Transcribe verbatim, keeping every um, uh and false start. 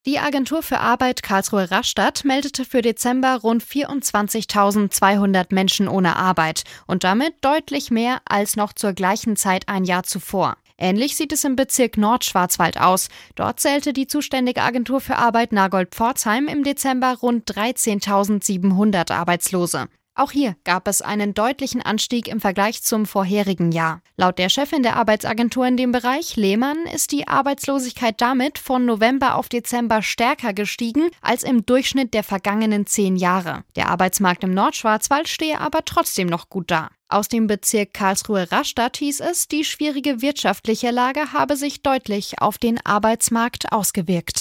Die Agentur für Arbeit Karlsruhe-Rastatt meldete für Dezember rund vierundzwanzigtausendzweihundert Menschen ohne Arbeit und damit deutlich mehr als noch zur gleichen Zeit ein Jahr zuvor. Ähnlich sieht es im Bezirk Nordschwarzwald aus. Dort zählte die zuständige Agentur für Arbeit Nagold-Pforzheim im Dezember rund dreizehntausendsiebenhundert Arbeitslose. Auch hier gab es einen deutlichen Anstieg im Vergleich zum vorherigen Jahr. Laut der Chefin der Arbeitsagentur in dem Bereich, Lehmann, ist die Arbeitslosigkeit damit von November auf Dezember stärker gestiegen als im Durchschnitt der vergangenen zehn Jahre. Der Arbeitsmarkt im Nordschwarzwald stehe aber trotzdem noch gut da. Aus dem Bezirk Karlsruhe-Rastatt hieß es, die schwierige wirtschaftliche Lage habe sich deutlich auf den Arbeitsmarkt ausgewirkt.